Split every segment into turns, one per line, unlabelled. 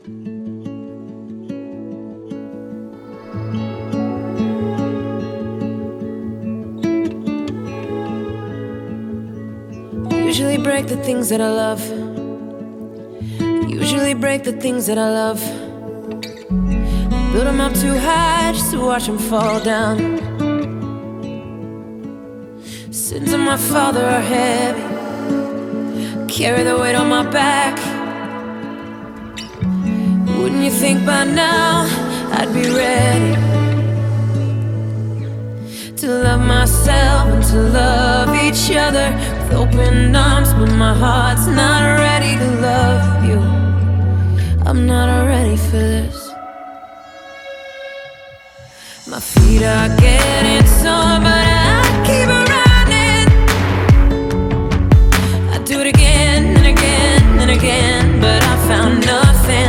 Usually break the things that I love. Usually break the things that I love. Build them up too high just to watch them fall down. Sins of my father are heavy, carry the weight on my back. Wouldn't you think by now I'd be ready to love myself and to love each other with open arms? But my heart's not ready to love you. I'm not ready for this. My feet are getting sore, but I keep running. I do it again and again and again, but I found nothing.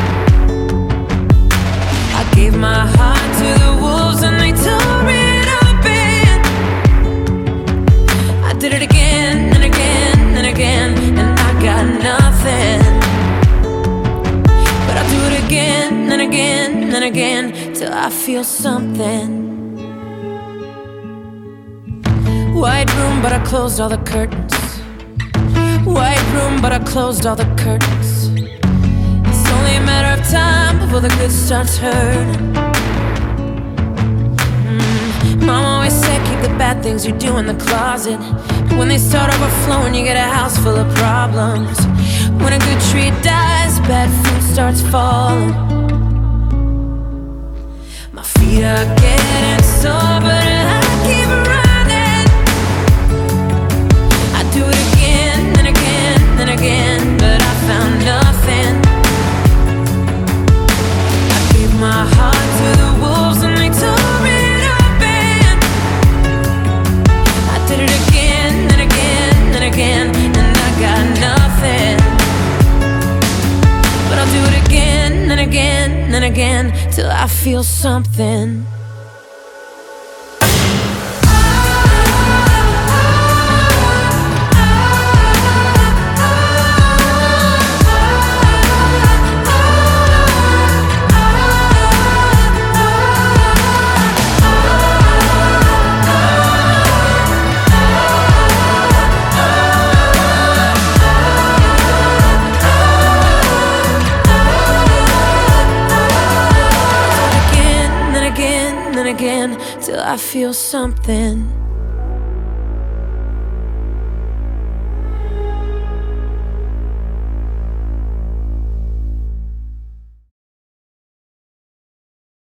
I gave my heart to the wolves and they tore it open. I did it again and again and again, and I got nothing. But I'll do it again and again and again till I feel something. White room, but I closed all the curtains. White room, but I closed all the curtains. It's only a matter of time before the good starts hurting. Mom always said keep the bad things you do in the closet. When they start overflowing, you get a house full of problems. When a good tree dies, bad fruit starts falling. My feet are getting sore, but I keep running. I do it again and again and again, but I found nothing. I gave my heart to the wolves and they tore it open. I did it again and again and again, and I got nothing. But I'll do it again and again and again till I feel something. Again till I feel something.